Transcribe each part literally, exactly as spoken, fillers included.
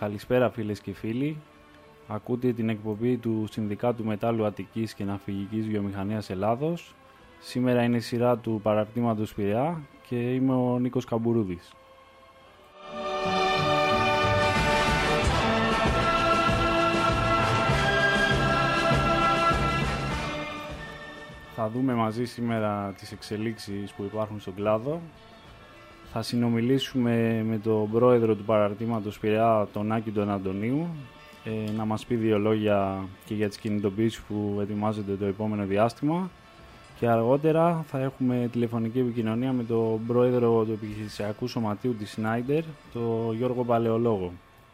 Καλησπέρα φίλες και φίλοι. Ακούτε την εκπομπή του Συνδικάτου Μετάλλου Αττικής και Ναυπηγικής Βιομηχανίας Ελλάδος. Σήμερα είναι η σειρά του παραρτήματος Πειραιά και είμαι ο Νίκος Καμπουρούδης. Θα δούμε μαζί σήμερα τις εξελίξεις που υπάρχουν στον κλάδο. Θα συνομιλήσουμε με τον πρόεδρο του παραρτήματος Πειραιά, τον Άκη τον Αντωνίου, ε, να μας πει δύο λόγια και για τις κινητοποιήσεις που ετοιμάζονται το επόμενο διάστημα. Και αργότερα θα έχουμε τηλεφωνική επικοινωνία με τον πρόεδρο του επιχειρησιακού σωματείου της Σνάιντερ, τον Γιώργο Παλαιολόγο.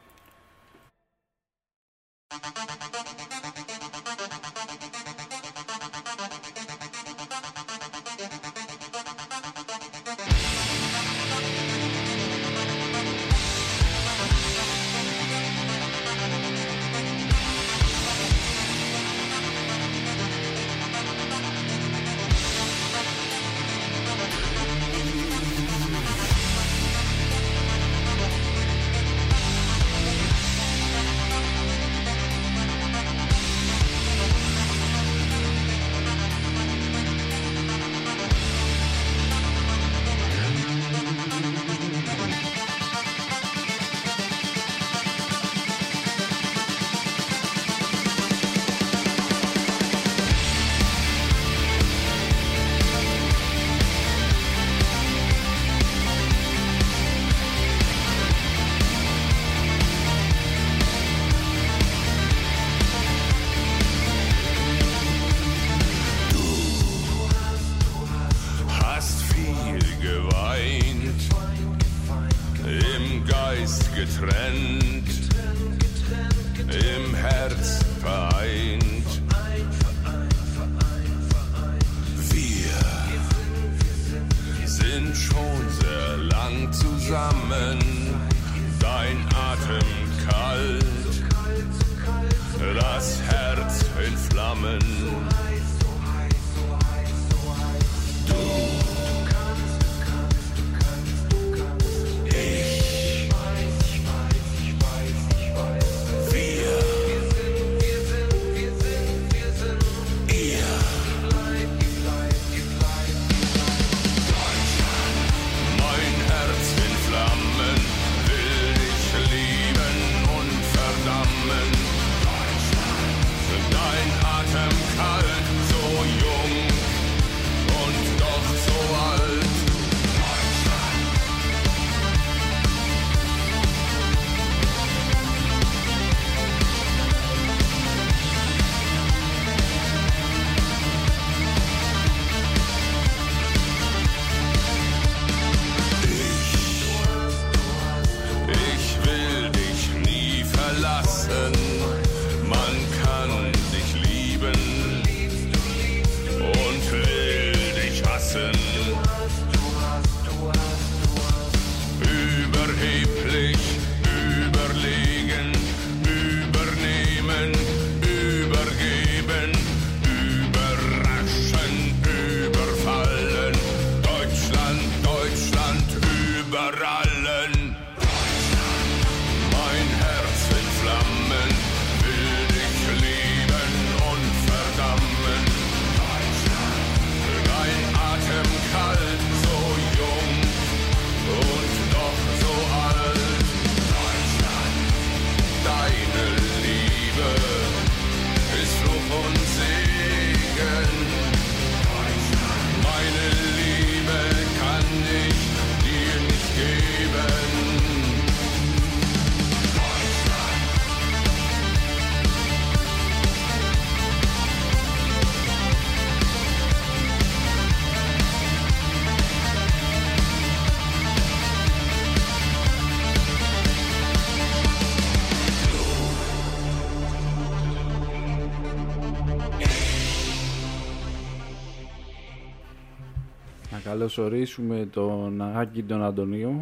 Καλωσορίσουμε τον Άκη τον Αντωνίου.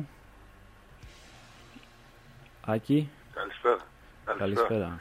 Άκη. Καλησπέρα. Καλησπέρα.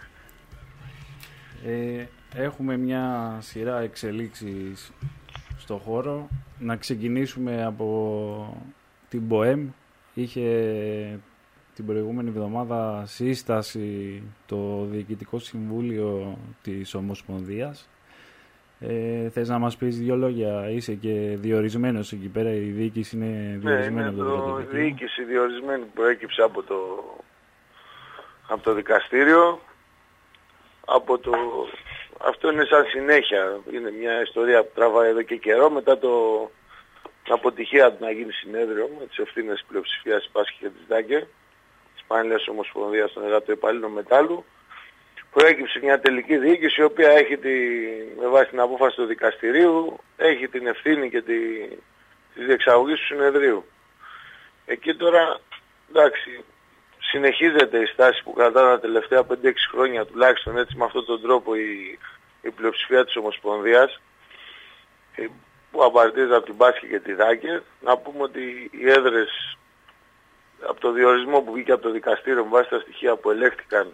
Ε, έχουμε μια σειρά εξελίξεις στο χώρο. Να ξεκινήσουμε από την Μποέμ. Είχε την προηγούμενη εβδομάδα σύσταση το Διοικητικό Συμβούλιο της Ομοσπονδίας. Ε, θες να μας πεις δύο λόγια? Είσαι και διορισμένος εκεί πέρα, η διοίκηση είναι διορισμένη? Ναι, από το το η διοίκηση διορισμένη που προέκυψε από το, από το δικαστήριο. Από το... Αυτό είναι σαν συνέχεια, είναι μια ιστορία που τραβάει εδώ και καιρό μετά το αποτυχία του να γίνει συνέδριο με τις ευθύνες πλειοψηφίας της Πάσχη και της ΔΑΚΕ, της Πανελλήνιας Ομοσπονδίας των Εργατοϊπαλλήλων Μετάλλου. Προέκυψε μια τελική διοίκηση η οποία έχει τη, με βάση την απόφαση του δικαστηρίου, έχει την ευθύνη και τη, της διεξαγωγής του συνεδρίου. Εκεί τώρα, εντάξει, συνεχίζεται η στάση που κρατάνε τα τελευταία πέντε έξι χρόνια τουλάχιστον έτσι με αυτόν τον τρόπο η, η πλειοψηφία της Ομοσπονδίας που απαρτίζεται από την Πάσχη και τη ΔΑΚΕ. Να πούμε ότι οι έδρες από το διορισμό που βγήκε από το δικαστήριο με βάση τα στοιχεία που ελέγχθηκαν,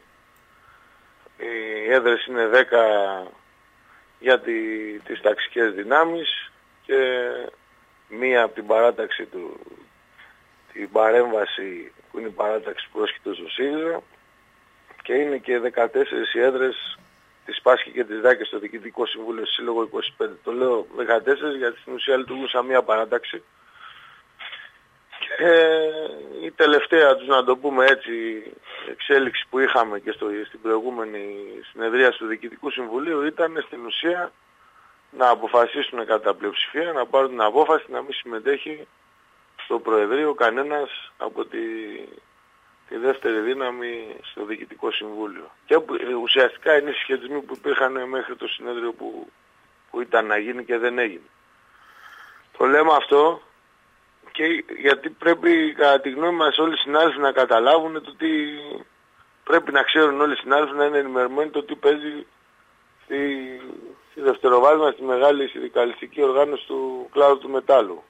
οι έδρες είναι δέκα για τη, τις ταξικές δυνάμεις και μία από την παράταξη του, την παρέμβαση που είναι η παράταξη πρόσχητος στο ΣΥΡΙΖΑ, και είναι και δεκατέσσερις οι έδρες της Πάσχη και της ΔΑΚΕ στο Διοικητικό Συμβούλιο Σύλλογο είκοσι πέντε. Το λέω δεκατέσσερις γιατί στην ουσία λειτουργούν σαν μία παράταξη. Και η τελευταία τους, να το πούμε έτσι, εξέλιξη που είχαμε και στο, στην προηγούμενη συνεδρία του Διοικητικού Συμβουλίου ήταν στην ουσία να αποφασίσουν κατά πλειοψηφία, να πάρουν την απόφαση να μην συμμετέχει στο Προεδρείο κανένας από τη, τη δεύτερη δύναμη στο Διοικητικό Συμβούλιο. Και που, ουσιαστικά είναι οι συσχετισμοί που υπήρχαν μέχρι το συνέδριο που, που ήταν να γίνει και δεν έγινε. Το λέμε αυτό και γιατί πρέπει κατά τη γνώμη μας όλοι οι συνάδελφοι να καταλάβουν το τι πρέπει να ξέρουν όλοι οι συνάδελφοι, να είναι ενημερωμένοι το τι παίζει στη, στη δευτεροβάθμια, στη μεγάλη συνδικαλιστική οργάνωση του κλάδου του μετάλλου.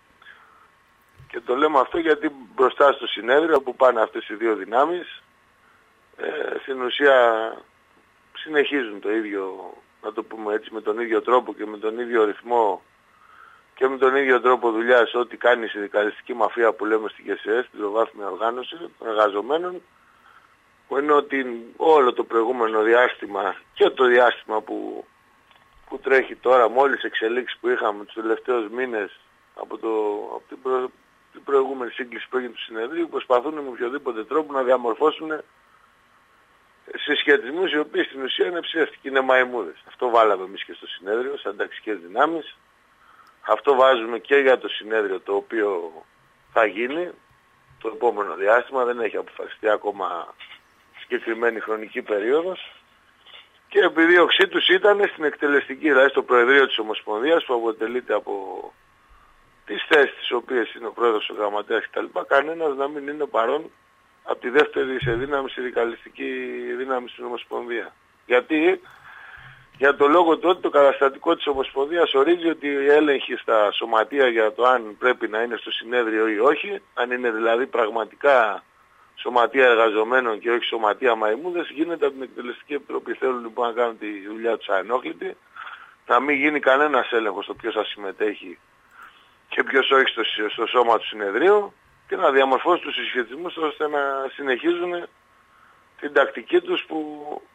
Και το λέμε αυτό γιατί μπροστά στο συνέδριο που πάνε αυτές οι δύο δυνάμεις ε, στην ουσία συνεχίζουν το ίδιο, να το πούμε έτσι, με τον ίδιο τρόπο και με τον ίδιο ρυθμό και με τον ίδιο τρόπο δουλειάς ό,τι κάνει η συνδικαλιστική μαφία που λέμε στην ΚΕΣΕΕΣ, την τροβάθμια οργάνωση των εργαζομένων, που είναι ότι όλο το προηγούμενο διάστημα και το διάστημα που, που τρέχει τώρα με όλες τις εξελίξεις που είχαμε τους τελευταίους μήνες από, το, από την, προ, την προηγούμενη σύγκληση που έγινε του συνεδρίου, προσπαθούν με οποιοδήποτε τρόπο να διαμορφώσουν συσχετισμούς οι οποίοι στην ουσία είναι ψεύτικοι, είναι μαϊμούδες. Αυτό βάλαμε εμείς και στο συνέδριο, σαν ταξικές δυνάμεις. Αυτό βάζουμε και για το συνέδριο το οποίο θα γίνει το επόμενο διάστημα, δεν έχει αποφασιστεί ακόμα συγκεκριμένη χρονική περίοδος. Και η επιδίωξή τους ήταν στην εκτελεστική, δηλαδή στο Προεδρείο της Ομοσπονδίας που αποτελείται από τις θέσεις τις οποίες είναι ο πρόεδρος, ο γραμματέας κτλ. Κανένας να μην είναι παρόν από τη δεύτερη σε δύναμη συνδικαλιστική δύναμη στην Ομοσπονδία. Γιατί? Για το λόγο του ότι το καταστατικό της Ομοσπονδίας ορίζει ότι η έλεγχη στα σωματεία για το αν πρέπει να είναι στο συνέδριο ή όχι, αν είναι δηλαδή πραγματικά σωματεία εργαζομένων και όχι σωματεία μαϊμούδες, γίνεται από την Εκτελεστική Επιτροπή. Θέλουν λοιπόν να κάνουν τη δουλειά τους ανόχλητη, να μην γίνει κανένας έλεγχος στο ποιος θα συμμετέχει και ποιος όχι στο, στο σώμα του συνεδρίου και να διαμορφώσουν τους συσχετισμούς ώστε να συνεχίζουν την τακτική τους που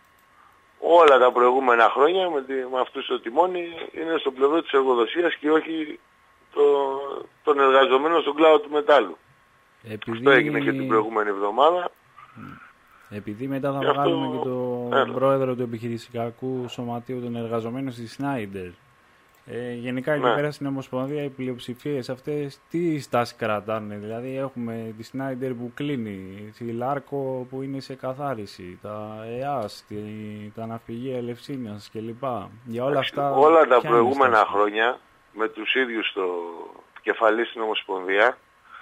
όλα τα προηγούμενα χρόνια με, τη, με αυτούς το τιμόνι είναι στο πλευρό της εργοδοσίας και όχι το, των εργαζομένων στον κλάδο του μετάλλου. Επειδή... Αυτό έγινε και την προηγούμενη εβδομάδα. Επειδή μετά θα βγάλουμε αυτό... και τον Έλα. πρόεδρο του επιχειρησιακού σωματείου των εργαζομένων στη Σνάιντερ. Ε, γενικά εκεί ναι. πέρα στην Ομοσπονδία οι πλειοψηφίες αυτές τι στάση κρατάνε? Δηλαδή έχουμε τη Σνάιντερ που κλείνει, τη Λάρκο που είναι σε καθάριση, τα ΕΑΣ, τη, τα ναυπηγεία Ελευσίνας κλπ. Για όλα αυτά, όλα τα προηγούμενα χρόνια με τους ίδιους το κεφαλή στην Ομοσπονδία,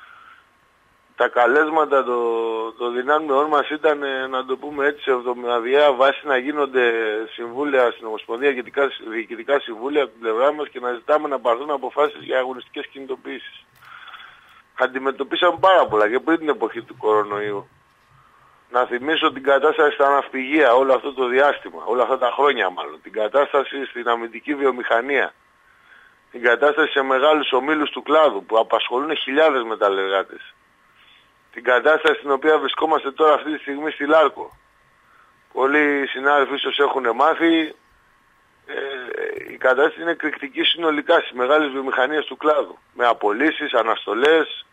τα καλέσματα των το δυνάμεων μας ήταν, να το πούμε έτσι, σε εβδομαδιαία βάση να γίνονται συμβούλια στην Ομοσπονδία, διοικητικά συμβούλια από την πλευρά μας και να ζητάμε να πάρθουν αποφάσεις για αγωνιστικές κινητοποιήσεις. Αντιμετωπίσαμε πάρα πολλά και πριν την εποχή του κορονοϊού. Να θυμίσω την κατάσταση στα ναυπηγεία όλο αυτό το διάστημα, όλα αυτά τα χρόνια μάλλον, την κατάσταση στην αμυντική βιομηχανία, την κατάσταση σε μεγάλους ομίλους του κλάδου που απασχολούν χιλιάδες μεταλλεργάτες. την κατάσταση στην οποία βρισκόμαστε τώρα αυτή τη στιγμή στη Λάρκο. Πολλοί συνάδελφοι ίσως έχουν μάθει, ε, η κατάσταση είναι εκρηκτική συνολικά στις μεγάλες βιομηχανίες του κλάδου. Με απολύσεις, αναστολές,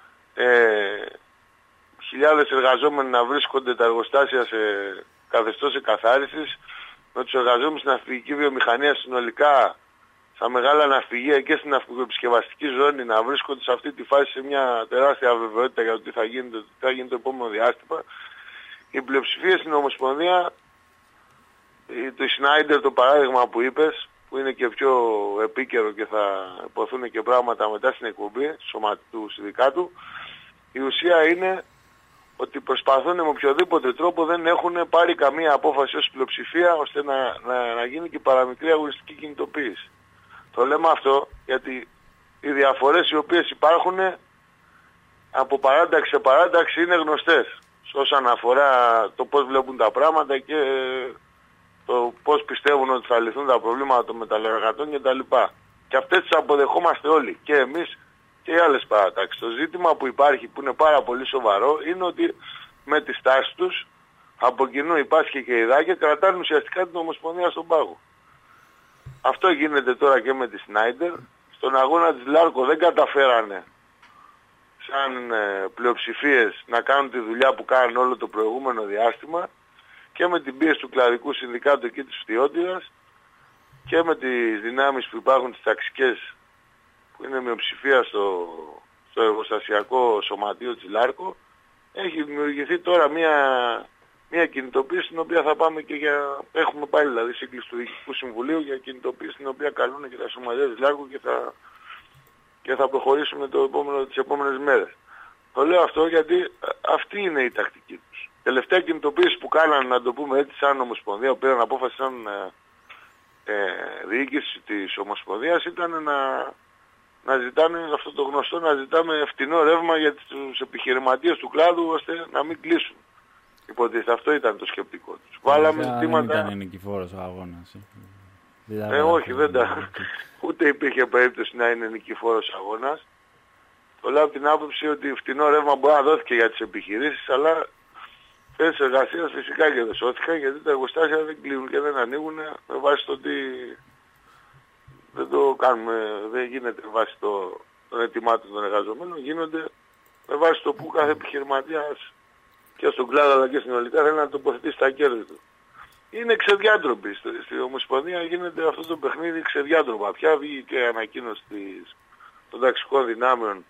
ε, χιλιάδες εργαζόμενοι να βρίσκονται τα εργοστάσια σε καθεστώς εκαθάρισης, με τους εργαζόμενους στην ναυπηγική βιομηχανία συνολικά, στα μεγάλα ναυπηγεία και στην ναυπηγοεπισκευαστική ζώνη να βρίσκονται σε αυτή τη φάση σε μια τεράστια αβεβαιότητα για το τι θα γίνει, τι θα γίνει το επόμενο διάστημα. Η πλειοψηφία στην Ομοσπονδία, το Σνάιντερ, το παράδειγμα που είπες, που είναι και πιο επίκαιρο και θα υποθούν και πράγματα μετά στην εκπομπή του συνδικάτου, η ουσία είναι ότι προσπαθούν με οποιοδήποτε τρόπο, δεν έχουν πάρει καμία απόφαση ως πλειοψηφία ώστε να, να, να γίνει και παραμικρή αγωνιστική κινητοποίηση. Το λέμε αυτό γιατί οι διαφορές οι οποίες υπάρχουν από παράταξη σε παράταξη είναι γνωστές όσον αφορά το πώς βλέπουν τα πράγματα και το πώς πιστεύουν ότι θα λυθούν τα προβλήματα των μεταλλεργατών κτλ. Και αυτές τις αποδεχόμαστε όλοι, και εμείς και οι άλλες παρατάξεις. Το ζήτημα που υπάρχει, που είναι πάρα πολύ σοβαρό, είναι ότι με τη στάση τους από κοινού η Πάσχη και η Δάκη κρατάνε ουσιαστικά την Ομοσπονδία στον πάγο. Αυτό γίνεται τώρα και με τη Σνάιντερ. Στον αγώνα της Λάρκο δεν καταφέρανε σαν ε, πλειοψηφίες να κάνουν τη δουλειά που κάνουν όλο το προηγούμενο διάστημα, και με την πίεση του κλαδικού συνδικάτου εκεί της Φτιώτηρας και με τις δυνάμεις που υπάρχουν στις ταξικές, που είναι μειοψηφία στο, στο εργοστασιακό σωματείο της Λάρκο, έχει δημιουργηθεί τώρα μια, μια κινητοποίηση στην οποία θα πάμε και για... Έχουμε πάλι δηλαδή σύγκληση του Διοικητικού Συμβουλίου για κινητοποίηση στην οποία καλούν και τα σωματεία της Λάρκο και θα, και θα προχωρήσουμε το επόμενο, τις επόμενες μέρες. Το λέω αυτό γιατί αυτή είναι η τακτική τους. Τελευταία κινητοποίηση που κάνανε, να το πούμε έτσι, σαν Ομοσπονδία, που πήραν απόφαση σαν ε, ε, διοίκηση της Ομοσπονδίας, ήταν να, να ζητάνε αυτό το γνωστό, να ζητάμε φτηνό ρεύμα για τους επιχειρηματίες του κλάδου ώστε να μην κλείσουν. Υποτίθεται αυτό ήταν το σκεπτικό τους. Βάλαμε ζητήματα... Δεν ήταν νικηφόρος ο αγώνας. Ε, ε όχι, δεν τα... ούτε υπήρχε περίπτωση να είναι νικηφόρος αγώνας. Το λέω από την άποψη ότι φτηνό ρεύμα μπορεί να δόθηκε για τις επιχειρήσεις, αλλά θέσεις εργασίας φυσικά και δεν σώθηκαν, γιατί τα εργοστάσια δεν κλείνουν και δεν ανοίγουν με βάση το ότι δεν το κάνουμε, δεν γίνεται με βάση το, των αιτημάτων των εργαζομένων, γίνονται με βάση το που κάθε επιχειρηματίας και στον κλάδο αλλά και συνολικά θέλει να τοποθετήσει τα κέρδη του. Είναι ξεδιάντροποι. Στη Ομοσπονδία γίνεται αυτό το παιχνίδι ξεδιάντροπα. Πια βγήκε και ανακοίνωση της, των ταξικών δυνάμεων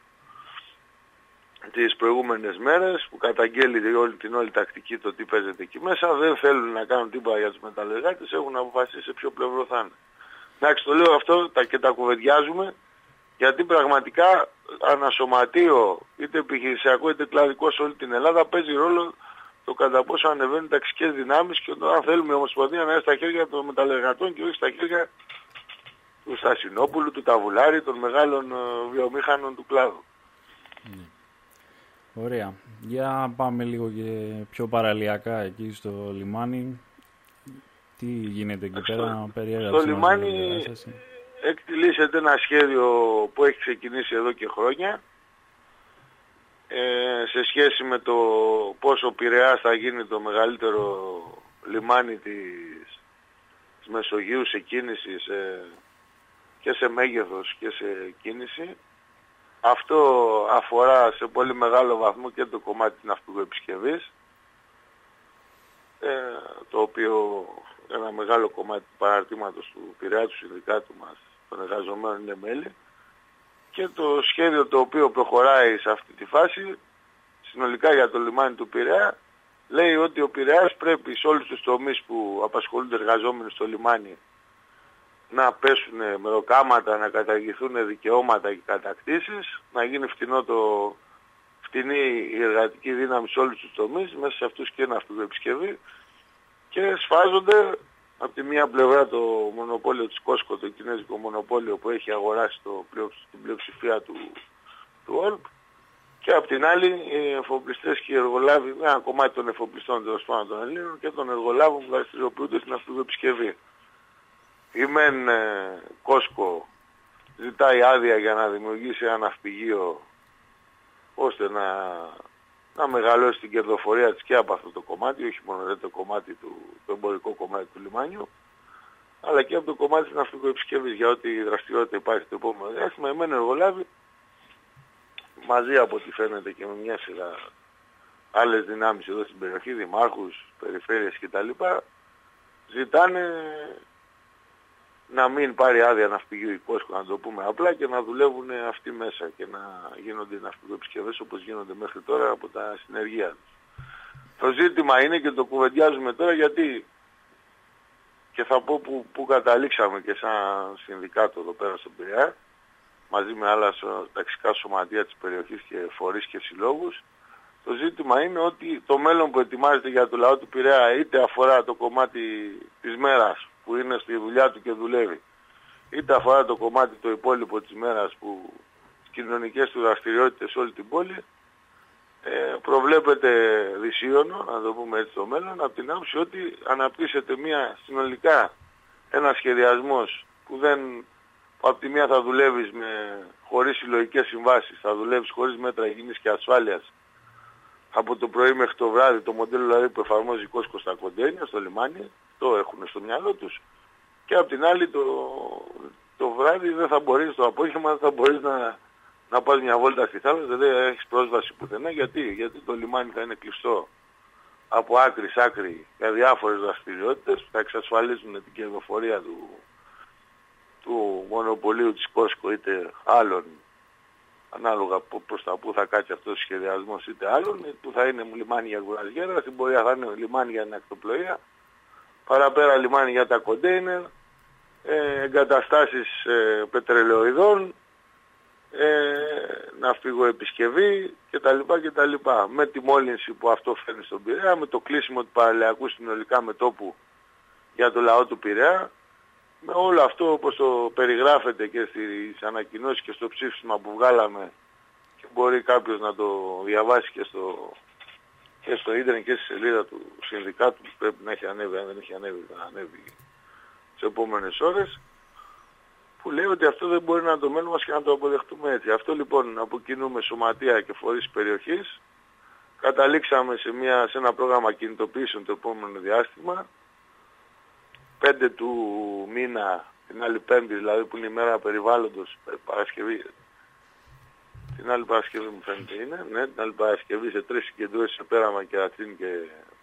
τις προηγούμενες μέρες που καταγγέλει όλη την όλη τακτική το τι παίζεται εκεί μέσα. Δεν θέλουν να κάνουν τίποτα για τους μεταλλεργάτες, έχουν αποφασίσει σε ποιο πλευρό θα είναι. Εντάξει, το λέω αυτό τα, και τα κουβεντιάζουμε, γιατί πραγματικά ανασωματείο, είτε επιχειρησιακό είτε κλαδικό σε όλη την Ελλάδα, παίζει ρόλο το κατά πόσο ανεβαίνουν ταξικές δυνάμεις και το αν θέλουμε η Ομοσπονδία να είναι στα χέρια των μεταλλεργατών και όχι στα χέρια του Στασινόπουλου, του Ταβουλάρη, των μεγάλων βιομήχανων του κλάδου. Mm. Ωραία. Για πάμε λίγο και πιο παραλιακά εκεί στο λιμάνι. Τι γίνεται εκεί πέρα, περιέγραψε. Στο λιμάνι εκτιλήσεται ένα σχέδιο που έχει ξεκινήσει εδώ και χρόνια ε, σε σχέση με το πόσο ο Πειραιάς θα γίνει το μεγαλύτερο λιμάνι της, της Μεσογείου σε κίνηση σε, και σε μέγεθος και σε κίνηση. Αυτό αφορά σε πολύ μεγάλο βαθμό και το κομμάτι της ναυπηγοεπισκευής, ε, το οποίο ένα μεγάλο κομμάτι του παραρτήματος του Πειραιά, του συνδικάτου μας, των εργαζομένων, είναι μέλη, και το σχέδιο το οποίο προχωράει σε αυτή τη φάση συνολικά για το λιμάνι του Πειραιά λέει ότι ο Πειραιάς πρέπει σε όλους τους τομείς που απασχολούνται εργαζόμενοι στο λιμάνι να πέσουν μεροκάματα, να καταργηθούν δικαιώματα και κατακτήσεις, να γίνει φτηνό το, φτηνή η εργατική δύναμη σε όλους τους τομείς, μέσα σε αυτούς και ναυπηγοεπισκευή, και σφάζονται από τη μία πλευρά το μονοπόλιο της Κόσκο, το κινέζικο μονοπόλιο που έχει αγοράσει το, την πλειοψηφία του, του ΟΛΠ, και από την άλλη οι εφοπλιστές και οι εργολάβοι, ένα κομμάτι των εφοπλιστών τέλος πάντων των Ελλήνων και των εργολάβων που δραστηριοποιούνται στην ναυπηγοεπισκευή. Η ΜΕΝ ε, Κόσκο ζητάει άδεια για να δημιουργήσει ένα ναυπηγείο ώστε να να μεγαλώσει την κερδοφορία της και από αυτό το κομμάτι, όχι μόνο το κομμάτι του, το εμπορικό κομμάτι του λιμάνιου, αλλά και από το κομμάτι της ναυτικοεπισκευής, για ό,τι δραστηριότητα υπάρχει το επόμενο διάστημα. Εμένα εργολάβοι, μαζί από ό,τι φαίνεται και με μια σειρά άλλες δυνάμεις εδώ στην περιοχή, δημάρχους, περιφέρειες κτλ., ζητάνε να μην πάρει άδεια ναυπηγείου η Κόσκο, να το πούμε απλά, και να δουλεύουν αυτοί μέσα και να γίνονται οι ναυπηγοεπισκευές όπως γίνονται μέχρι τώρα από τα συνεργεία τους. Το ζήτημα είναι, και το κουβεντιάζουμε τώρα, γιατί, και θα πω που, που καταλήξαμε και σαν συνδικάτο εδώ πέρα στον Πειραιά, μαζί με άλλα ταξικά σωματεία της περιοχής και φορείς και συλλόγους, το ζήτημα είναι ότι το μέλλον που ετοιμάζεται για το λαό του Πειραιά, είτε αφορά το κομμάτι της μέρας που είναι στη δουλειά του και δουλεύει, είτε αφορά το κομμάτι το υπόλοιπο της μέρας που τις κοινωνικές του δραστηριότητες σε όλη την πόλη, ε, προβλέπεται δυσίωνο, να το πούμε έτσι, το μέλλον, από την άποψη ότι αναπτύσσεται μια συνολικά ένα σχεδιασμός που δεν, από τη μία θα δουλεύεις με, χωρίς συλλογικές συμβάσεις, θα δουλεύεις χωρίς μέτρα υγιεινής και ασφάλειας από το πρωί μέχρι το βράδυ, το μοντέλο δηλαδή που εφαρμόζει η Κόσκο στα κοντέινερ, στο λιμάνι, το έχουν στο μυαλό τους, και απ' την άλλη το, το βράδυ δεν θα μπορείς, το απόγευμα δεν θα μπορείς να, να πας μια βόλτα στη θάλασσα, δεν έχεις πρόσβαση πουθενά. Γιατί? Γιατί το λιμάνι θα είναι κλειστό από άκρη σ' άκρη για διάφορες δραστηριότητες που θα εξασφαλίζουν την κερδοφορία του, του μονοπωλίου της Κόσκο είτε άλλων, ανάλογα προς τα που θα κάτσει αυτός ο σχεδιασμός, είτε άλλων, που θα είναι λιμάνι για κουραζιέρα, στην πορεία θα είναι λιμάνι για ακτοπλοεία, παραπέρα λιμάνι για τα κοντέινερ, ε, εγκαταστάσεις ε, πετρελαιοειδών, ε, ναυπηγοεπισκευή κτλ. κτλ. Με τη μόλυνση που αυτό φέρνει στον Πειραιά, με το κλείσιμο του παραλιακού συνολικά μετώπου για το λαό του Πειραιά, με όλο αυτό όπως το περιγράφεται και στις ανακοινώσεις και στο ψήφισμα που βγάλαμε, και μπορεί κάποιος να το διαβάσει και στο, και στο ίντερνετ και στη σελίδα του συνδικάτου, που πρέπει να έχει ανέβει, αν δεν έχει ανέβει θα ανέβει τις επόμενες ώρες, που λέει ότι αυτό δεν μπορεί να είναι το μέλλον μας και να το αποδεχτούμε έτσι. Αυτό λοιπόν, από κοινού με σωματεία και φορείς περιοχής, καταλήξαμε σε, μια, σε ένα πρόγραμμα κινητοποίησεων το επόμενο διάστημα, πέντε του μήνα, την άλλη Πέμπτη δηλαδή που είναι η μέρα περιβάλλοντος, Παρασκευή, την άλλη Παρασκευή μου φαίνεται είναι, ναι, την άλλη Παρασκευή σε τρεις συγκεντρώσεις σε Πέραμα, Κερατσίνη και,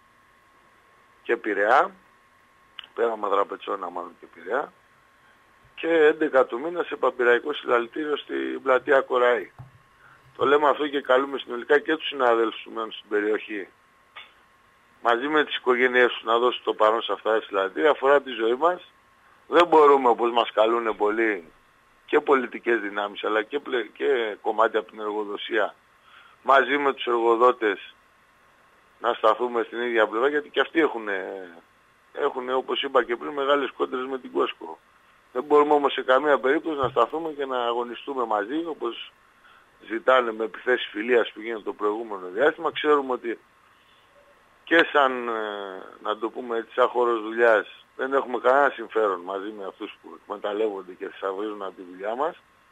και Πειραιά, Πέραμα, Δραπετσόνα μάλλον και Πειραιά, και έντεκα του μήνα σε Παμπειραϊκό Συλλαλητήριο στην πλατεία Κοραή. Το λέμε αυτό και καλούμε συνολικά και τους συναδέλφους που μένουν στην περιοχή, μαζί με τις οικογένειές τους, να δώσουν το παρόν σε αυτά τα συλλαλητήρια. Αφορά τη ζωή μας. Δεν μπορούμε, όπως μας καλούν πολλοί και πολιτικές δυνάμεις, αλλά και, πλε... και κομμάτια από την εργοδοσία, μαζί με τους εργοδότες να σταθούμε στην ίδια πλευρά, γιατί και αυτοί έχουν, έχουν, όπως είπα και πριν, μεγάλες κόντρες με την Κόσκο. Δεν μπορούμε όμως σε καμία περίπτωση να σταθούμε και να αγωνιστούμε μαζί, όπως ζητάνε με επιθέσεις φιλίας που γίνεται το προηγούμενο διάστημα. Ξέρουμε ότι και σαν, να το πούμε έτσι, σαν χώρος δουλειάς, δεν έχουμε κανένα συμφέρον μαζί με αυτούς που εκμεταλλεύονται και θησαυρίζουν από τη δουλειά μας,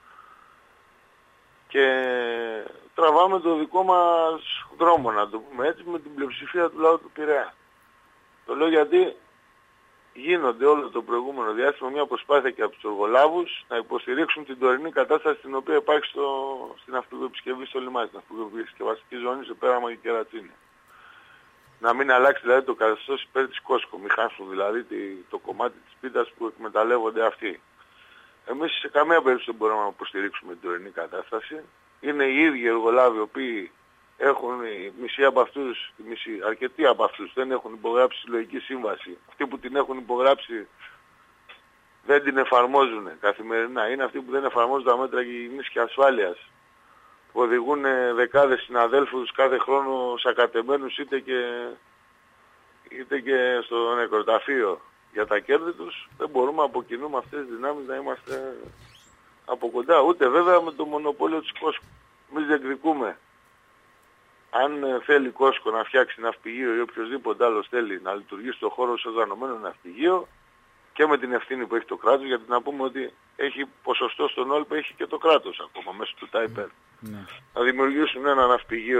και τραβάμε το δικό μας δρόμο, να το πούμε έτσι, με την πλειοψηφία του λαού του Πειραιά. Το λέω γιατί γίνονται όλο το προηγούμενο διάστημα μια προσπάθεια και από τους εργολάβους να υποστηρίξουν την τωρινή κατάσταση την οποία υπάρχει στο, στην ναυπηγοεπισκευή στο λιμάνι, στην ναυπηγοεπισκευαστική ζώνη σε Πέραμα και Κερατσίνη. Να μην αλλάξει δηλαδή το καθεστώς υπέρ της Κόσκο, μη χάσουν δηλαδή το κομμάτι της πίτας που εκμεταλλεύονται αυτοί. Εμείς σε καμία περίπτωση δεν μπορούμε να υποστηρίξουμε την τωρινή κατάσταση. Είναι οι ίδιοι εργολάβοι οι οποίοι έχουν, μισοί από αυτούς, μισοί, αρκετοί από αυτούς δεν έχουν υπογράψει συλλογική σύμβαση. Αυτοί που την έχουν υπογράψει δεν την εφαρμόζουν καθημερινά. Είναι αυτοί που δεν εφαρμόζουν τα μέτρα υγιεινής και ασφάλειας, που οδηγούν δεκάδες συναδέλφους κάθε χρόνο σακατεμένους είτε και, είτε και στο νεκροταφείο για τα κέρδη τους. Δεν μπορούμε από κοινού με αυτές τις δυνάμεις να είμαστε από κοντά, ούτε βέβαια με το μονοπόλιο της Κόσκο. Εμείς διεκδικούμε, αν θέλει η Κόσκο να φτιάξει ναυπηγείο ή οποιοδήποτε άλλος θέλει να λειτουργήσει στον χώρο ως οργανωμένο ναυπηγείο, και με την ευθύνη που έχει το κράτος, γιατί να πούμε ότι έχει ποσοστό στον όλπο, έχει και το κράτος ακόμα μέσα του ΤΑΙΠΕΡ. Ναι. Να δημιουργήσουν ένα ναυπηγείο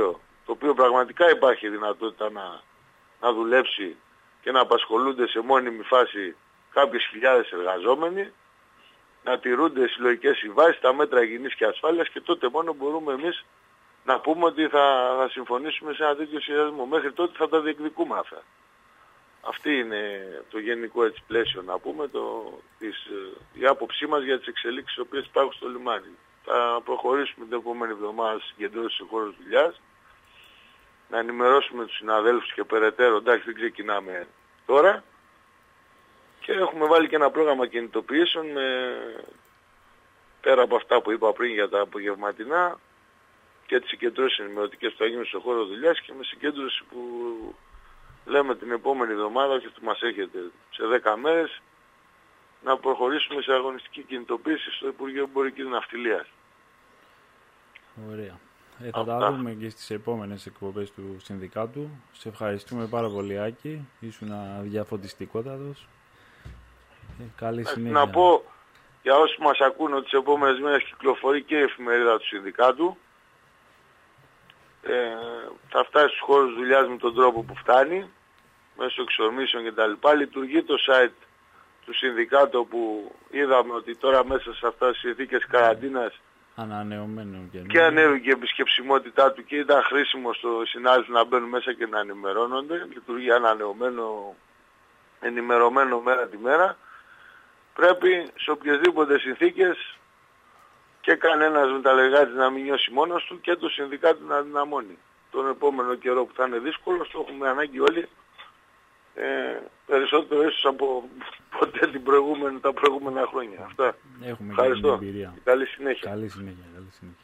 το οποίο πραγματικά υπάρχει δυνατότητα να, να δουλέψει και να απασχολούνται σε μόνιμη φάση κάποιες χιλιάδες εργαζόμενοι, να τηρούνται συλλογικές συμβάσεις, τα μέτρα υγιεινής και ασφάλειας, και τότε μόνο μπορούμε εμείς να πούμε ότι θα, θα συμφωνήσουμε σε ένα τέτοιο σχεδιασμό. Μέχρι τότε θα τα διεκδικούμε αυτά. Αυτή είναι το γενικό έτσι πλαίσιο, να πούμε, το, της, η άποψή μας για τις εξελίξεις οι οποίες υπάρχουν στο λιμάνι. Θα προχωρήσουμε την επόμενη εβδομάδα στις συγκεντρώσεις σε χώρους δουλειάς, να ενημερώσουμε τους συναδέλφους και περαιτέρω, εντάξει δεν ξεκινάμε τώρα, και έχουμε βάλει και ένα πρόγραμμα κινητοποιήσεων με, πέρα από αυτά που είπα πριν για τα απογευματινά και τις συγκεντρώσεις ενημερωτικές που θα γίνουν στο χώρο δουλειάς, και με συγκέντρωση που λέμε την επόμενη εβδομάδα, όχι που μας έρχεται σε δέκα μέρες, να προχωρήσουμε σε αγωνιστική κινητοποίηση στο Υπουργείο Εμπορικής Ναυτιλίας. Ωραία. Ε, θα Αυτά. τα δούμε και στις επόμενες εκπομπές του Συνδικάτου. Σε ευχαριστούμε πάρα πολύ, Άκη. Ήσουν διαφωτιστικότατος. Ε, καλή συνέχεια. Να πω για όσους μας ακούν ότι τις επόμενες μέρες κυκλοφορεί και η εφημερίδα του Συνδικάτου. Ε, θα φτάσει στους χώρους δουλειάς με τον τρόπο που φτάνει, μέσω εξορμήσεων κτλ. Λειτουργεί το site του Συνδικάτου, όπου είδαμε ότι τώρα μέσα σε αυτές τις συνθήκες καραντίνας ανανεωμένο και, και ανέβηκε η επισκεψιμότητά του και ήταν χρήσιμο στο συνάδελφο να μπαίνουν μέσα και να ενημερώνονται. Λειτουργεί ανανεωμένο, ενημερωμένο μέρα τη μέρα. Πρέπει σε οποιασδήποτε συνθήκες και κανένας μεταλλεργάτης να μην νιώσει μόνος του και το Συνδικάτο να δυναμώνει. Τον επόμενο καιρό που θα είναι δύσκολο, το έχουμε ανάγκη όλοι, ε, περισσότερο ίσως από ποτέ την προηγούμενη, τα προηγούμενα χρόνια. Αυτά. Έχουμε Ευχαριστώ. Και την εμπειρία. Καλή συνέχεια. Καλή συνέχεια. Καλή συνέχεια.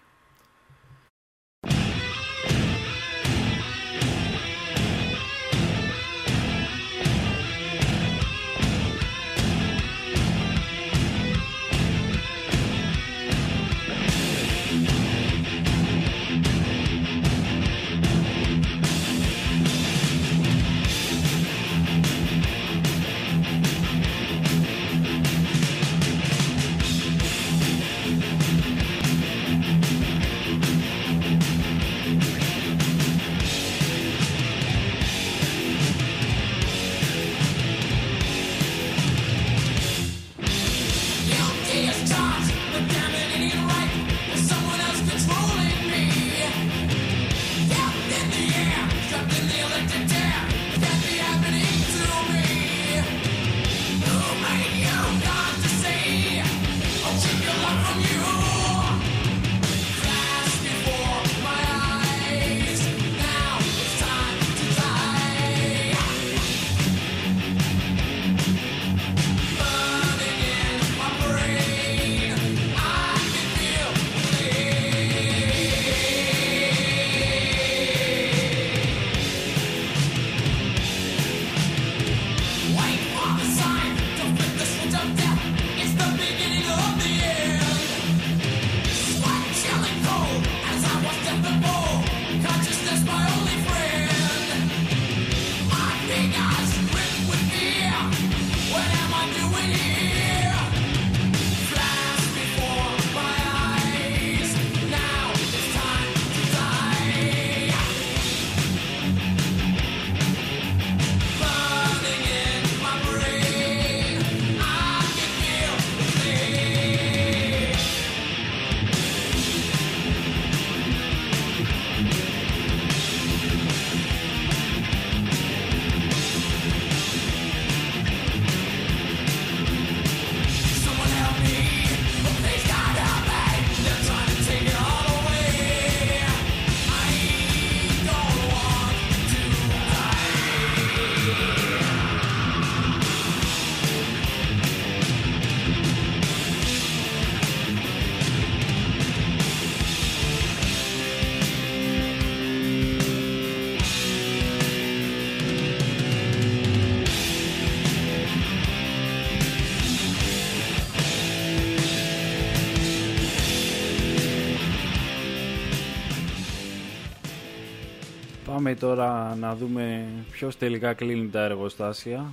Πάμε τώρα να δούμε ποιος τελικά κλείνει τα εργοστάσια.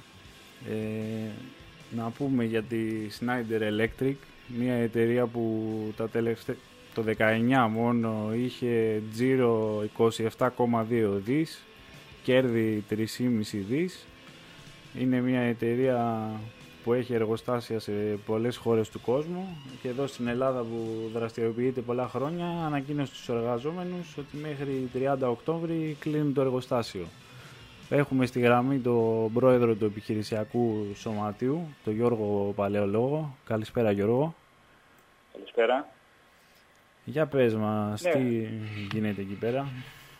Ε, να πούμε για τη Schneider Electric, μια εταιρεία που τα τελευταί... το δεκαεννιά μόνο είχε τζίρο είκοσι επτά κόμμα δύο δις, κέρδη τρία κόμμα πέντε δις. Είναι μια εταιρεία που έχει εργοστάσια σε πολλές χώρες του κόσμου και εδώ στην Ελλάδα που δραστηριοποιείται πολλά χρόνια ανακοίνωσε στους εργαζόμενους ότι μέχρι τριάντα Οκτώβρη κλείνει το εργοστάσιο. Έχουμε στη γραμμή τον πρόεδρο του επιχειρησιακού σωματείου, τον Γιώργο Παλαιολόγο. Καλησπέρα Γιώργο. Καλησπέρα. Για πες μας, ναι. Τι γίνεται εκεί πέρα.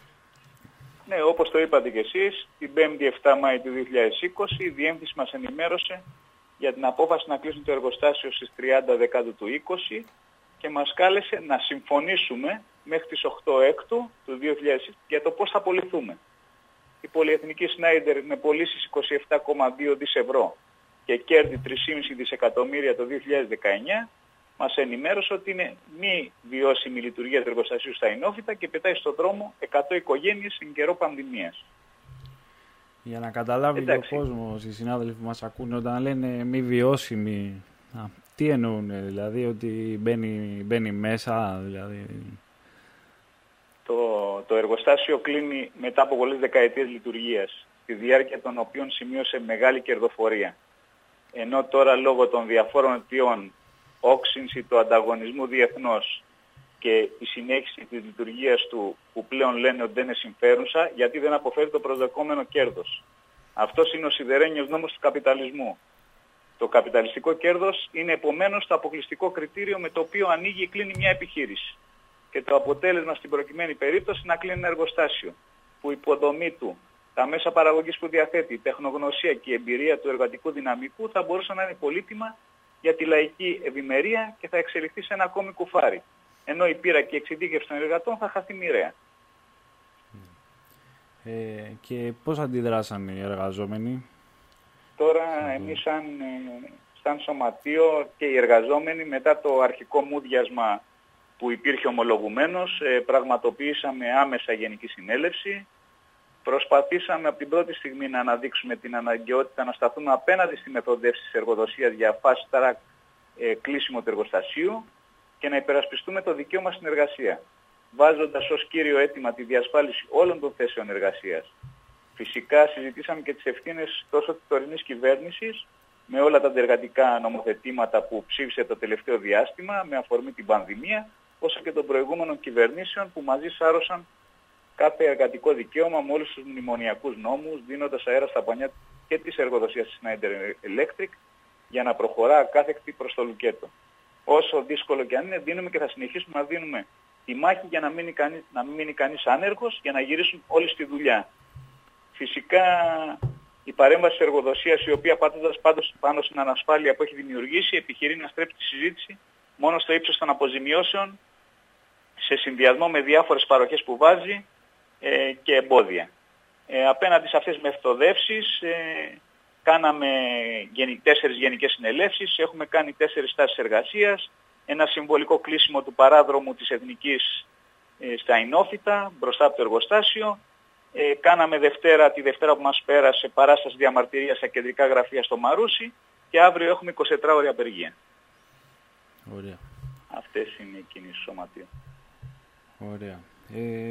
Ναι, όπως το είπατε και εσείς, την πέμπτη επτά Μαΐου του δύο χιλιάδες είκοσι η Διεύθυνση μας ενημέρωσε για την απόφαση να κλείσουν το εργοστάσιο στις τριάντα Δεκάτου του είκοσι και μας κάλεσε να συμφωνήσουμε μέχρι τις οκτώ Έκτου του δύο χιλιάδες είκοσι για το πώς θα απολυθούμε. Η πολυεθνική Σνάιντερ με πωλήσεις είκοσι επτά κόμμα δύο δις ευρώ και κέρδη τρία κόμμα πέντε δισεκατομμύρια το δύο χιλιάδες δεκαεννιά μας ενημέρωσε ότι είναι μη βιώσιμη η λειτουργία του εργοστασίου στα Ινόφυτα και πετάει στον δρόμο εκατό οικογένειες στην καιρό πανδημίας. Για να καταλάβει και ο κόσμος, οι συνάδελφοι που μας ακούνε, όταν λένε μη βιώσιμη, α, τι εννοούν, δηλαδή ότι μπαίνει, μπαίνει μέσα, δηλαδή... Το, το εργοστάσιο κλείνει μετά από πολλές δεκαετίες λειτουργίας, στη διάρκεια των οποίων σημείωσε μεγάλη κερδοφορία. Ενώ τώρα λόγω των διαφόρων αιτιών, όξυνση του ανταγωνισμού διεθνώς και η συνέχιση της λειτουργίας του που πλέον λένε ότι δεν είναι συμφέρουσα γιατί δεν αποφέρει το προσδοκόμενο κέρδος. Αυτός είναι ο σιδερένιος νόμος του καπιταλισμού. Το καπιταλιστικό κέρδος είναι επομένως το αποκλειστικό κριτήριο με το οποίο ανοίγει ή κλείνει μια επιχείρηση. Και το αποτέλεσμα στην προκειμένη περίπτωση να κλείνει ένα εργοστάσιο που η υποδομή του, τα μέσα παραγωγής που διαθέτει, η τεχνογνωσία και η εμπειρία του εργατικού δυναμικού θα μπορούσαν να είναι πολύτιμα για τη λαϊκή ευημερία και θα εξελιχθεί σε ένα ακόμη κουφάρι. Ενώ η πείρα και η εξειδίκευση των εργατών θα χαθεί μοιραία. Ε, και πώς αντιδράσαν οι εργαζόμενοι? Τώρα mm. εμείς σαν, ε, σαν σωματείο και οι εργαζόμενοι μετά το αρχικό μούδιασμα που υπήρχε ομολογουμένος, ε, πραγματοποιήσαμε άμεσα γενική συνέλευση. Προσπαθήσαμε από την πρώτη στιγμή να αναδείξουμε την αναγκαιότητα να σταθούμε απέναντι στη μεθοδεύση της εργοδοσίας για fast track ε, κλείσιμο του εργοστασίου και να υπερασπιστούμε το δικαίωμα στην εργασία, βάζοντας ως κύριο αίτημα τη διασφάλιση όλων των θέσεων εργασίας. Φυσικά συζητήσαμε και τις ευθύνες τόσο της τωρινής κυβέρνησης με όλα τα αντεργατικά νομοθετήματα που ψήφισε το τελευταίο διάστημα με αφορμή την πανδημία, όσο και των προηγούμενων κυβερνήσεων που μαζί σάρωσαν κάθε εργατικό δικαίωμα με όλους τους μνημονιακούς νόμους, δίνοντας αέρα στα πανιά και της εργοδοσίας της Schneider Electric για να προχωρά ακάθεκτη προς το λουκέτο. Όσο δύσκολο και αν είναι, δίνουμε και θα συνεχίσουμε να δίνουμε τη μάχη για να μείνει κανείς, να μην μείνει κανείς άνεργος, για να γυρίσουν όλοι στη δουλειά. Φυσικά η παρέμβαση της εργοδοσίας, η οποία πατώντας πάντως πάνω στην ανασφάλεια που έχει δημιουργήσει, επιχειρεί να στρέψει τη συζήτηση μόνο στο ύψος των αποζημιώσεων, σε συνδυασμό με διάφορες παροχές που βάζει ε, και εμπόδια. Ε, απέναντι σε αυτές τις μεθοδεύσεις ε, κάναμε γενι, τέσσερις γενικές συνελεύσεις, έχουμε κάνει τέσσερις τάσεις εργασίας, ένα συμβολικό κλείσιμο του παράδρομου της Εθνικής ε, στα Ινόφυτα, μπροστά από το εργοστάσιο. Ε, κάναμε Δευτέρα, τη Δευτέρα που μας πέρασε, παράσταση διαμαρτυρίας στα κεντρικά γραφεία στο Μαρούσι και αύριο έχουμε εικοσιτετράωρη απεργία. Ωραία. Αυτές είναι οι κινήσεις του σωματείου. Ωραία. Ε,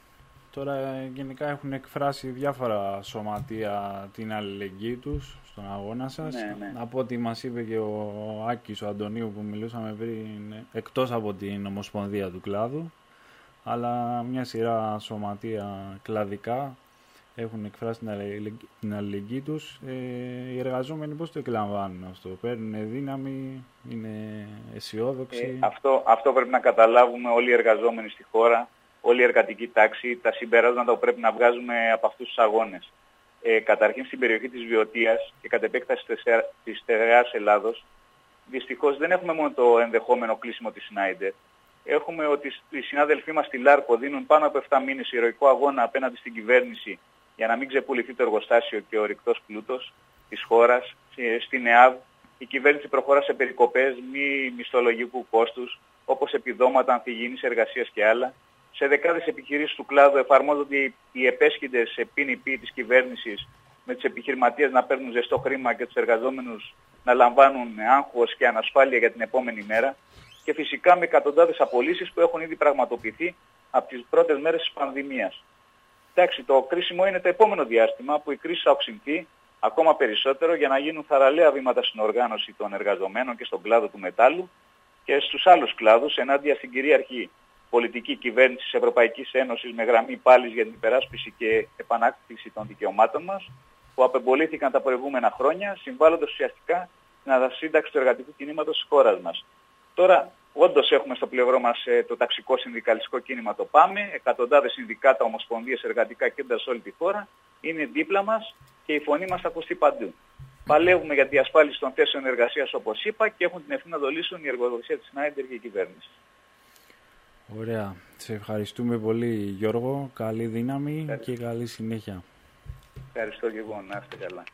τώρα γενικά έχουν εκφράσει διάφορα σωματεία την αλληλεγγύη τους στον αγώνα σας. Ναι, ναι. Από ό,τι μας είπε και ο Άκης, ο Αντωνίου που μιλούσαμε πριν, εκτός από την Ομοσπονδία του κλάδου, αλλά μια σειρά σωματεία κλαδικά έχουν εκφράσει την αλληλεγγύη, την αλληλεγγύη τους. Ε, οι εργαζόμενοι πώς το εκλαμβάνουν αυτό? Παίρνουν δύναμη, είναι αισιόδοξοι? Ε, αυτό, αυτό πρέπει να καταλάβουμε όλοι οι εργαζόμενοι στη χώρα, όλη η εργατική τάξη, τα συμπεράσματα που πρέπει να βγάζουμε από αυτούς τους αγώνες. Ε, καταρχήν στην περιοχή της Βιωτίας και κατ' επέκταση της στερεάς Ελλάδος, δυστυχώς δεν έχουμε μόνο το ενδεχόμενο κλείσιμο της Schneider. Έχουμε ότι οι συνάδελφοί μας στη Λάρκο δίνουν πάνω από επτά μήνες ηρωικό αγώνα απέναντι στην κυβέρνηση για να μην ξεπουληθεί το εργοστάσιο και ο ορυκτός πλούτος της χώρας. Στην ΕΑΒ η κυβέρνηση προχωρά σε περικοπές μη μισθολογικού κόστους, όπως επιδόματα ανθυγιεινής εργασίας και άλλα. Σε δεκάδες επιχειρήσεις του κλάδου εφαρμόζονται οι επέσχυντες σε πι-νι-πι της κυβέρνησης, με τους επιχειρηματίες να παίρνουν ζεστό χρήμα και τους εργαζόμενους να λαμβάνουν άγχος και ανασφάλεια για την επόμενη μέρα. και φυσικά με εκατοντάδες απολύσεις που έχουν ήδη πραγματοποιηθεί από τις πρώτες μέρες της πανδημίας. Εντάξει, το κρίσιμο είναι το επόμενο διάστημα που η κρίση θα οξυνθεί ακόμα περισσότερο για να γίνουν θαραλέα βήματα στην οργάνωση των εργαζομένων και στον κλάδο του μετάλλου και στους άλλους κλάδους ενάντια στην κυρίαρχη πολιτική κυβέρνηση της Ευρωπαϊκής Ένωσης με γραμμή πάλης για την υπεράσπιση και επανάκτηση των δικαιωμάτων μας που απεμπολήθηκαν τα προηγούμενα χρόνια, συμβάλλοντας ουσιαστικά στην ανασύνταξη του εργατικού κινήματος της χώρας μας. Τώρα, όντως έχουμε στο πλευρό μας ε, το ταξικό συνδικαλιστικό κίνημα το ΠΑΜΕ, εκατοντάδες συνδικάτα, ομοσπονδίες, εργατικά κέντρα σε όλη τη χώρα, είναι δίπλα μας και η φωνή μας θα ακουστεί παντού. Παλεύουμε για τη διασφάλιση των θέσεων εργασίας, όπως είπα, και έχουν την ευθύνη να το λύσουν η εργοδοσία της Σνάιντερ και η κυβέρνηση. Ωραία. Σε ευχαριστούμε πολύ, Γιώργο. Καλή δύναμη Ευχαριστώ. Και καλή συνέχεια. Ευχαριστώ και εγώ. Να είστε καλά.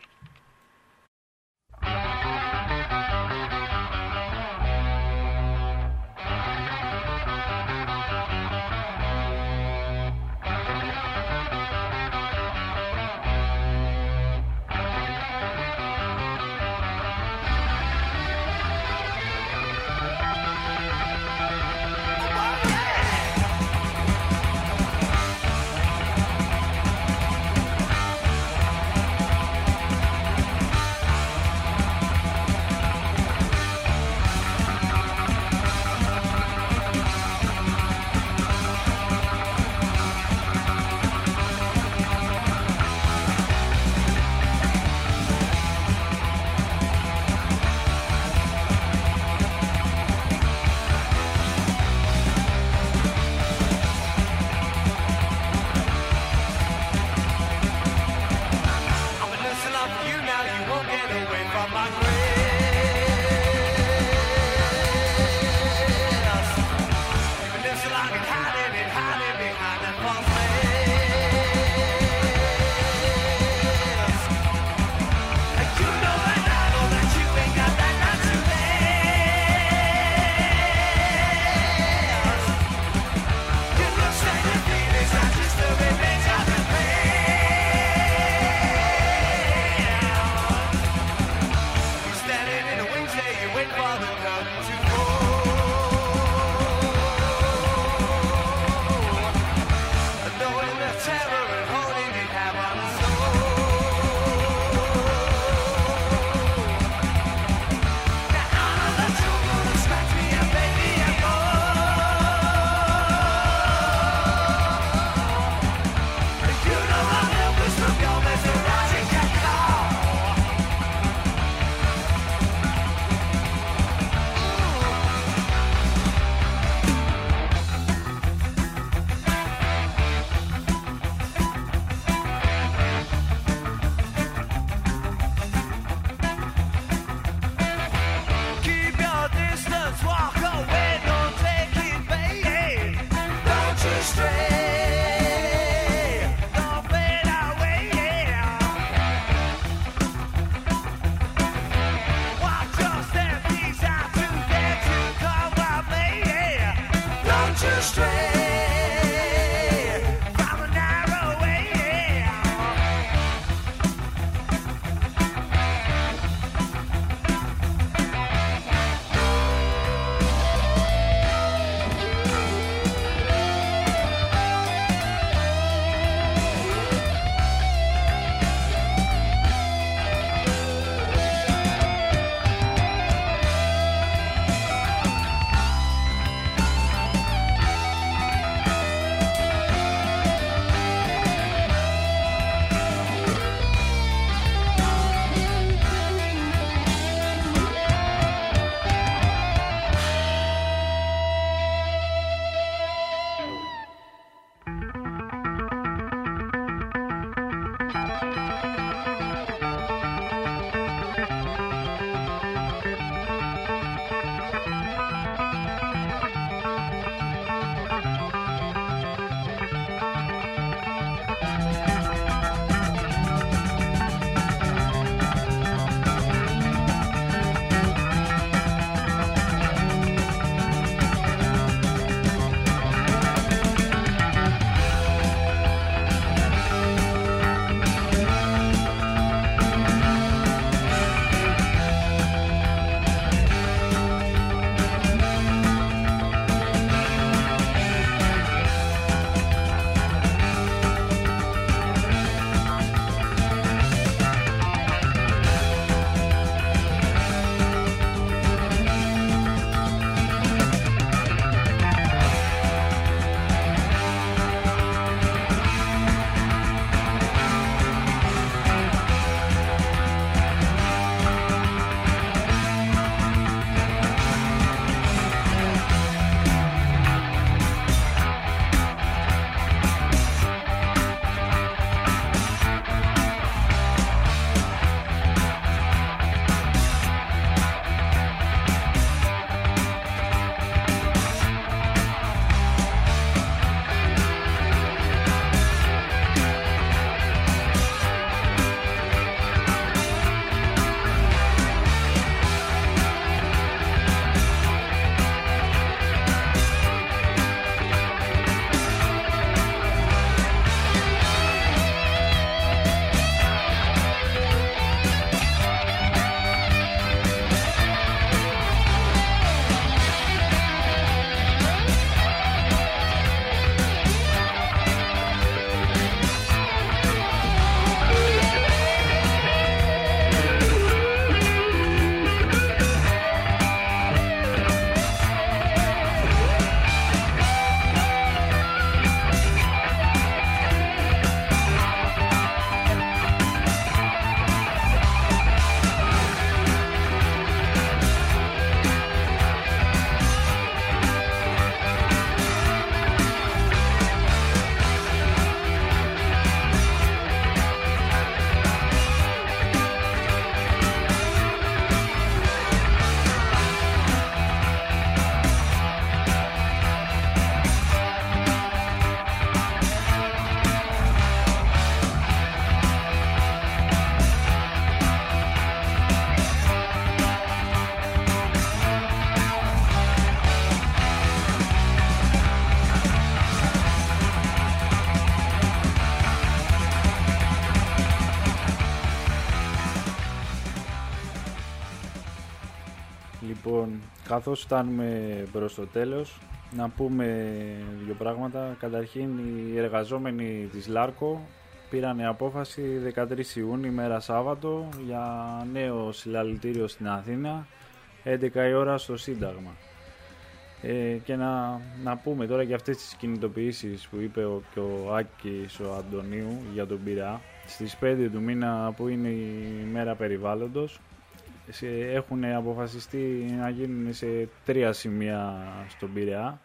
Λοιπόν, καθώς φτάνουμε προς το τέλος, να πούμε δύο πράγματα. Καταρχήν, οι εργαζόμενοι της Λάρκο πήραν απόφαση δεκατρείς Ιουνίου, ημέρα Σάββατο, για νέο συλλαλητήριο στην Αθήνα, έντεκα η ώρα στο Σύνταγμα. Ε, και να, να πούμε τώρα για αυτές τις κινητοποιήσεις που είπε ο, και ο Άκης ο Αντωνίου για τον Πειραιά. Στις πέντε του μήνα, που είναι η μέρα περιβάλλοντος, σε, έχουν αποφασιστεί να γίνουν σε τρία σημεία στον Πειραιά,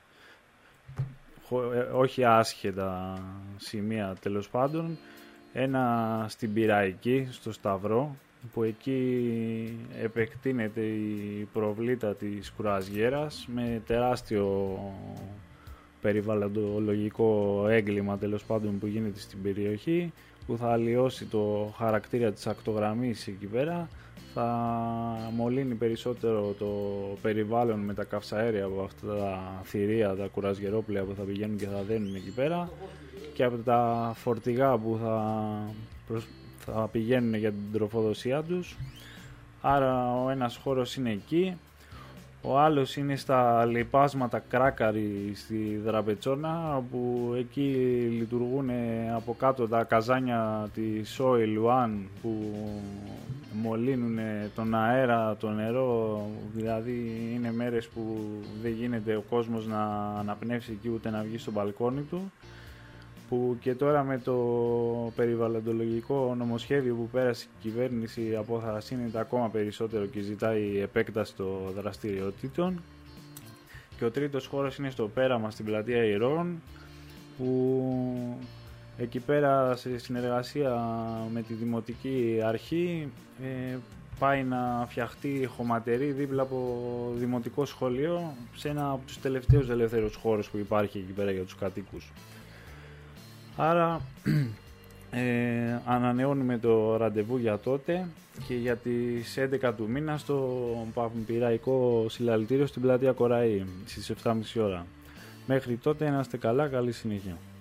όχι άσχετα σημεία τέλος πάντων. Ένα στην Πειραϊκή, στο Σταυρό, που εκεί επεκτείνεται η προβλήτα της Κουραζιέρας με τεράστιο περιβαλλοντολογικό έγκλημα τέλος πάντων που γίνεται στην περιοχή, που θα αλλοιώσει το χαρακτήρα της ακτογραμμής εκεί πέρα, θα μολύνει περισσότερο το περιβάλλον με τα καυσαέρια από αυτά τα θηρία, τα κουραζιερόπλαια που θα πηγαίνουν και θα δένουν εκεί πέρα, και από τα φορτηγά που θα, προσ... θα πηγαίνουν για την τροφοδοσία τους. Άρα ο ένας χώρος είναι εκεί. Ο άλλος είναι στα λιπάσματα Κράκαρη στη Δραπετσόνα, όπου εκεί λειτουργούν από κάτω τα καζάνια της Oil One που μολύνουν τον αέρα, το νερό. Δηλαδή είναι μέρες που δεν γίνεται ο κόσμος να αναπνεύσει εκεί ούτε να βγει στο μπαλκόνι του, που και τώρα με το περιβαλλοντολογικό νομοσχέδιο που πέρασε η κυβέρνηση αποθαρρύνεται ακόμα περισσότερο και ζητάει επέκταση των δραστηριοτήτων. Και ο τρίτος χώρος είναι στο πέραμα στην πλατεία Ηρών, που εκεί πέρα σε συνεργασία με τη Δημοτική Αρχή ε, πάει να φτιαχτεί χωματερή δίπλα από δημοτικό σχολείο, σε ένα από τους τελευταίους ελεύθερους χώρους που υπάρχει εκεί πέρα για τους κατοίκους. Άρα ε, ανανεώνουμε το ραντεβού για τότε και για τις έντεκα του μήνα στο Πειραικό Συλλαλητήριο στην πλατεία Κοραή στις επτά και μισή ώρα. Μέχρι τότε να είστε καλά, καλή συνέχεια.